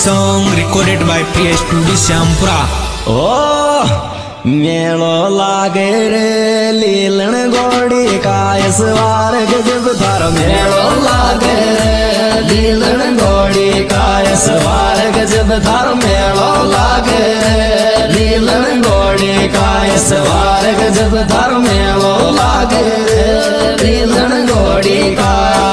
song recorded by PS Studio Syampura. ओ मेलो लागे रे लीलन गोड़ी काय सवार गजब थार मेलो लागे रे लीलन गोड़ी काय सवार गजब थार मेलो लागे रे लीलन गोड़ी काय सवार गजब थार मेलो लागे रे लीलन गोड़ी का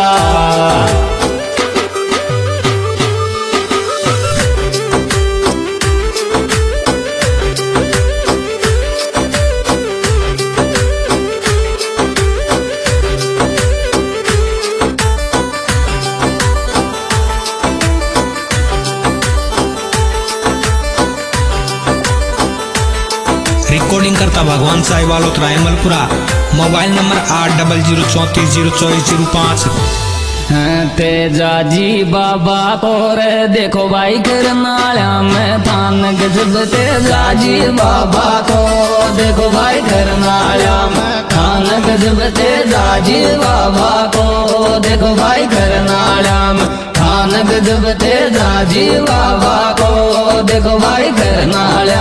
रिकॉर्डिंग करता भगवान साई वालोत रायमलपुरा। Mobile number 8004302405। तेजा जी बाबा को रे देखो भाई करनाला में थान गजब तेजा जी बाबा को देखो भाई करनाला में थान गजब तेजा जी बाबा को देखो भाई करनाला में थान गजब तेजा जी बाबा को देखो भाई करनाला।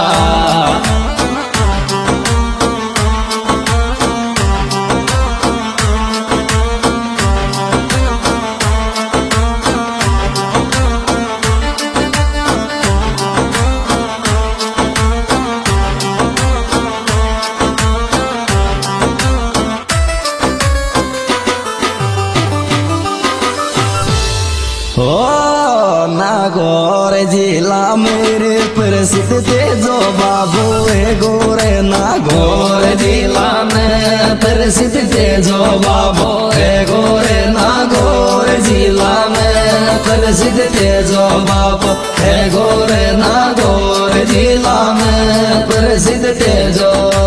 ओ नागौर जिला मेरे प्रसिद्ध तेजो बाबू है गोरे नागौर जिला में प्रसिद्ध तेजो बाबू है गोरे नागौर जिला में प्रसिद्ध तेजो बाबू है गोरे नागौर जिला में प्रसिद्ध तेजो।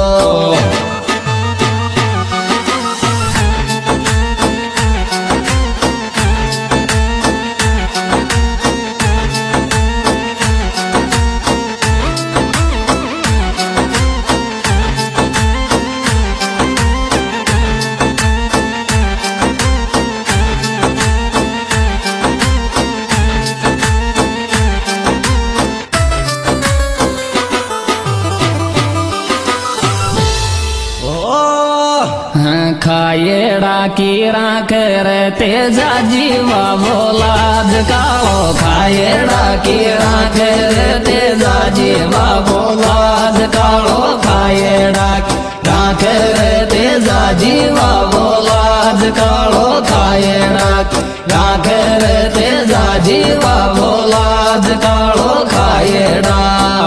खाएड़ा की राख रे तेजा जीवा बोलाज कालो खाएड़ा की राख रे तेजा जीवा बोलाज कालो खाएड़ा राख रे तेजा जीवा बोलाज कालो खाएड़ा राख रे तेजा जीवा बोलाज कालो खाएड़ा।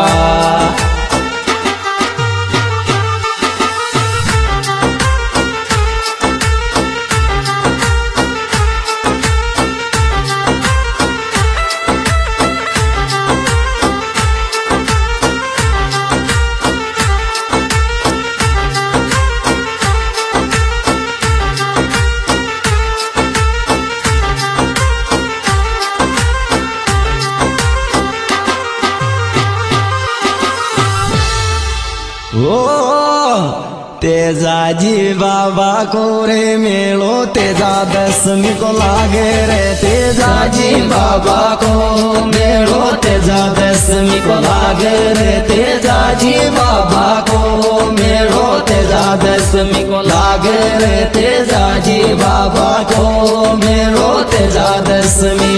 तेजा जी बाबा को रे मेलो तेजा दशमी को लागे रे तेजा जी बाबा को मेलो तेजा दशमी को लागे रे तेजा जी बाबा को मेलो तेजा दशमी को लागे रे तेजा जी बाबा को मेलो तेजा दशमी।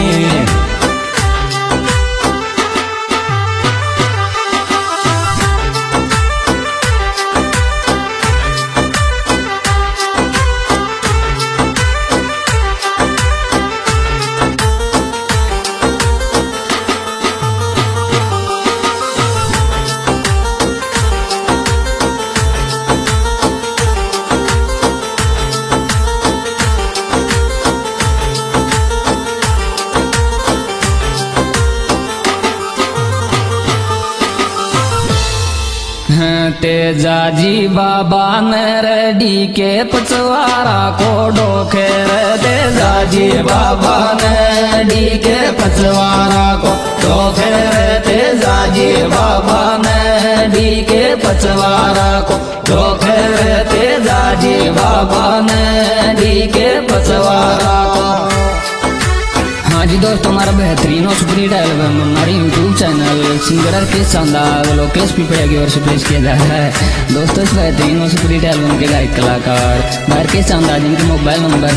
तेजा जी बाबा ने रेडी के पचवारा को डोखे रे तेजा जी बाबा ने डी के पचवारा को डोखे रे तेजा जी बाबा ने डी के पचवारा को डोखे रे तेजा जी बाबा ने डी के पचवारा को। आज दोस्तों, हमारा बेहतरीन और सुपरहिट एल्बम हमारे यूट्यूब चैनल सिंगर के शानदार लोकेश पिपड़िया की ओर से पेश किया जा रहा है। दोस्तों, इस बेहतरीन और सुपरहिट एल्बम के गायक कलाकार बाहर के शानदार जिनके मोबाइल नंबर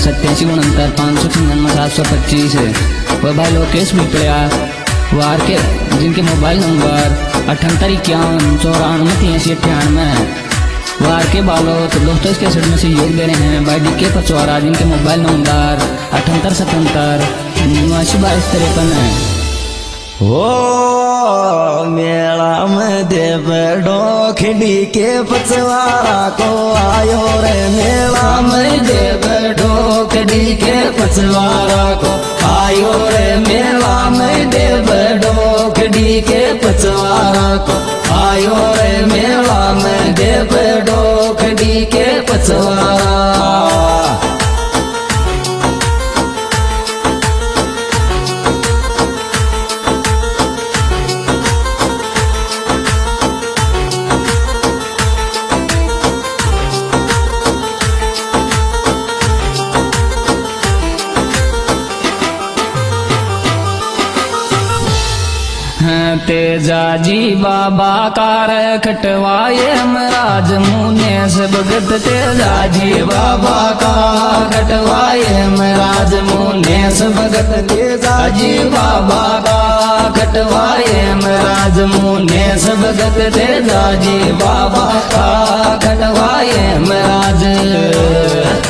8769 है वह भाई लोकेश पिपड़िया, वार के जिनके मोबाइल नंबर 785194 है वार के बालों। तो दोस्तों, इस कैसेट में सहयोग दे रहे हैं भाई DK पचवारा जिनके मोबाइल नंबर 7877 है। ओ मेला में देव डोखडी के पचवारा को आयो रे, मेला में देव डोखडी के पचवारा को आयो रे, मेला में देव डोखडी के पचवारा को आयो रे, मेला में देव डोखडी के पचवारा। तेजाजी बाबा कार खटवाए महाराज मुने से भगत, तेजाजी बाबा का खटवाए महाराज मुने से भगत, तेजाजी बाबा का खटवाए महाराज मुने से भगत, तेजाजी बाबा का खटवाए महाराज।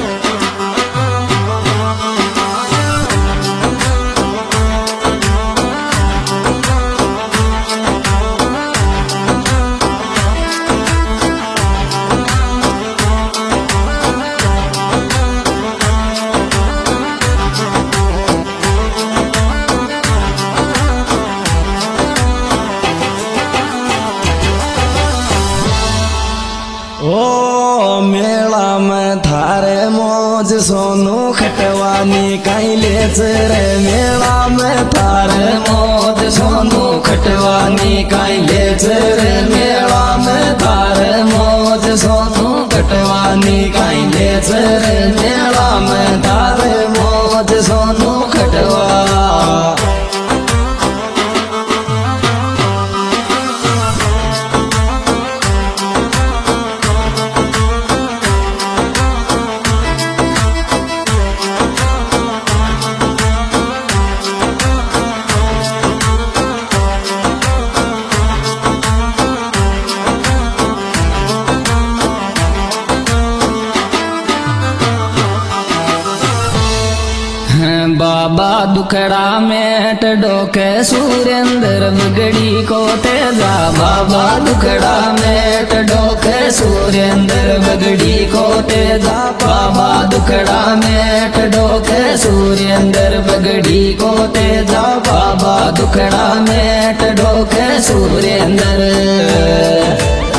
ओ मेला में थारे मौज सोनू खटवानी कहीं ले रे, मेला में थारे मौज सोनू खटवानी कहीं ले रे, मेला में थारे मौज सोनू खटवानी कहीं ले रे, मेला में थारे मौज सोनू खटवा। बाबा दुखड़ा में टडोके सुरेंद्र बगड़ी को तेजा, बाबा दुखड़ा में टडोके सुरेंद्र बगड़ी को तेजा, बाबा दुखड़ा में टडोके सुरेंद्र बगड़ी को तेजा, बाबा दुखड़ा में टडोके सुरेंद्र।